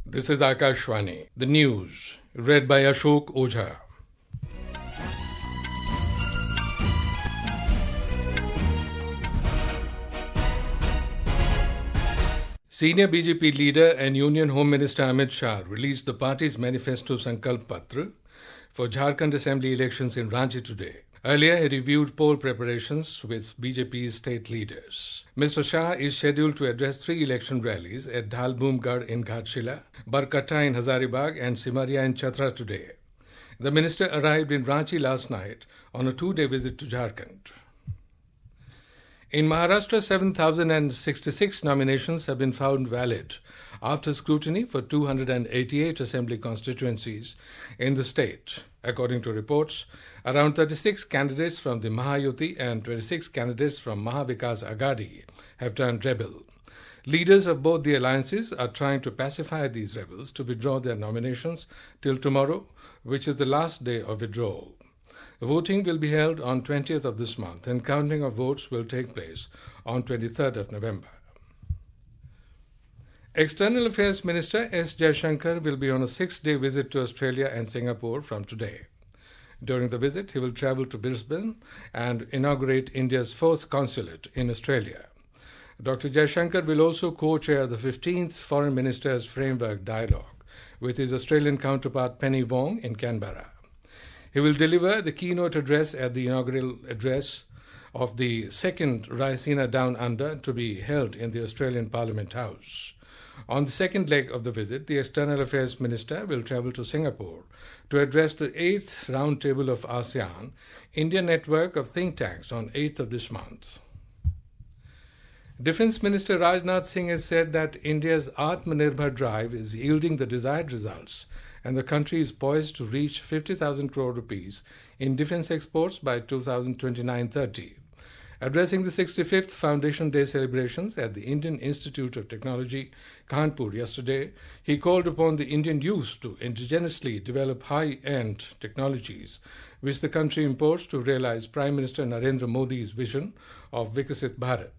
This is Akashvani. The news, read by Ashok Ojha. Senior BJP leader and Union Home Minister Amit Shah released the party's manifesto Sankalp Patra for Jharkhand Assembly elections in Ranchi today. Earlier, he reviewed poll preparations with BJP's state leaders. Mr. Shah is scheduled to address 3 election rallies at Dhalbhumgarh in Ghatshila, Barkatta in Hazaribagh and Simaria in Chatra today. The minister arrived in Ranchi last night on a 2-day visit to Jharkhand. In Maharashtra, 7,066 nominations have been found valid after scrutiny for 288 assembly constituencies in the state. According to reports, around 36 candidates from the Mahayuti and 26 candidates from Mahavikas Aghadi have turned rebel. Leaders of both the alliances are trying to pacify these rebels to withdraw their nominations till tomorrow, which is the last day of withdrawal. Voting will be held on 20th of this month and counting of votes will take place on 23rd of November. External Affairs Minister S. Jaishankar will be on a 6-day visit to Australia and Singapore from today. During the visit, he will travel to Brisbane and inaugurate India's 4th consulate in Australia. Dr. Jaishankar will also co-chair the 15th Foreign Ministers Framework Dialogue with his Australian counterpart Penny Wong in Canberra. He will deliver the keynote address at the inaugural address of the 2nd Raisina Down Under to be held in the Australian Parliament House. On the second leg of the visit, the External Affairs Minister will travel to Singapore to address the 8th Roundtable of ASEAN, India Network of Think Tanks, on 8th of this month. Defence Minister Rajnath Singh has said that India's Atmanirbhar drive is yielding the desired results and the country is poised to reach 50,000 crore rupees in defence exports by 2029-30. Addressing the 65th Foundation Day celebrations at the Indian Institute of Technology, Kanpur, yesterday, he called upon the Indian youth to indigenously develop high-end technologies, which the country imports to realize Prime Minister Narendra Modi's vision of Vikasit Bharat.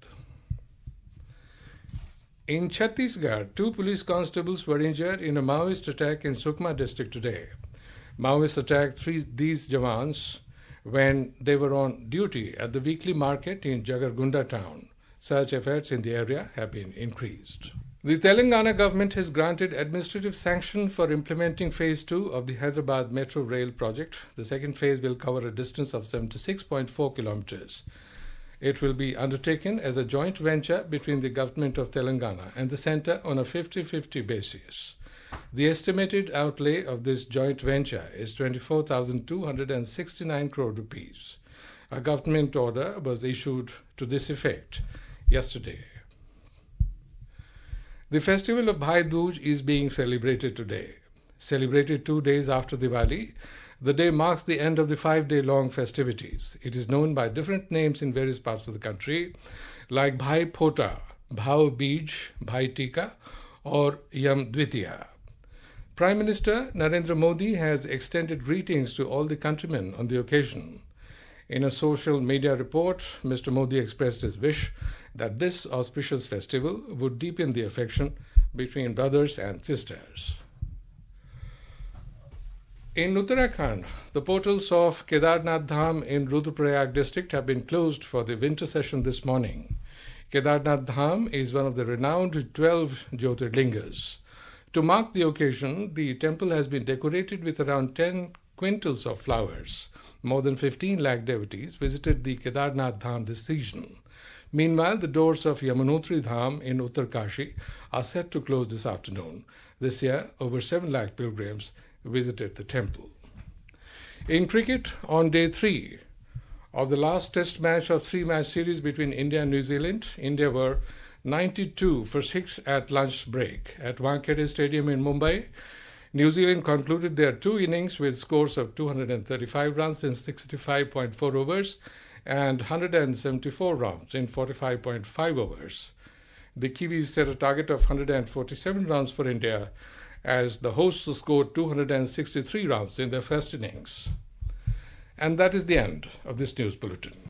In Chhattisgarh, 2 police constables were injured in a Maoist attack in Sukma district today. Maoists attacked these Jawans when they were on duty at the weekly market in Jagargunda town. Search efforts in the area have been increased. The Telangana government has granted administrative sanction for implementing Phase 2 of the Hyderabad Metro Rail project. The second phase will cover a distance of 76.4 kilometers. It will be undertaken as a joint venture between the government of Telangana and the centre on a 50-50 basis. The estimated outlay of this joint venture is 24,269 crore rupees. A government order was issued to this effect yesterday. The festival of Bhai Dooj is being celebrated today. Celebrated 2 days after Diwali, the day marks the end of the 5-day-long festivities. It is known by different names in various parts of the country, like Bhai Phota, Bhau Beej, Bhai Tika, or Yam Dvitiya. Prime Minister Narendra Modi has extended greetings to all the countrymen on the occasion. In a social media report, Mr. Modi expressed his wish that this auspicious festival would deepen the affection between brothers and sisters. In Uttarakhand, the portals of Kedarnath Dham in Rudraprayag district have been closed for the winter session this morning. Kedarnath Dham is one of the renowned 12 Jyotirlingas. To mark the occasion, the temple has been decorated with around 10 quintals of flowers. More than 15 lakh devotees visited the Kedarnath Dham this season. Meanwhile, the doors of Yamunotri Dham in Uttarkashi are set to close this afternoon. This year, over 7 lakh pilgrims visited the temple. In cricket, on day 3 of the last test match of 3-match series between India and New Zealand, India were 92 for 6 at lunch break. At Wankhede Stadium in Mumbai, New Zealand concluded their 2 innings with scores of 235 runs in 65.4 overs and 174 runs in 45.5 overs. The Kiwis set a target of 147 runs for India as the hosts scored 263 runs in their first innings. And that is the end of this news bulletin.